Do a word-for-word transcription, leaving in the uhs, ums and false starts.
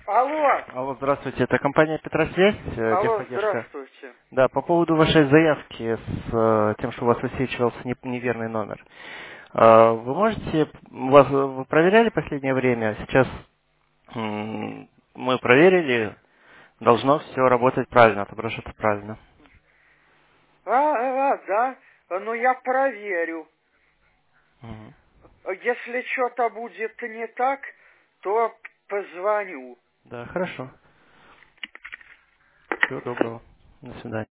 Алло, Алло, здравствуйте, это компания Петросвязь, э, алло, техподдержка. здравствуйте. Да, по поводу вашей заявки с э, тем, что у вас высвечивался не- неверный номер. Э, Вы можете, у вас, вы проверяли последнее время? Сейчас м, мы проверили, должно все работать правильно, отображаться правильно. А, а, да, ну я проверю. Мгм. Если что-то будет не так, то позвоню. Да, хорошо. Всего доброго. До свидания.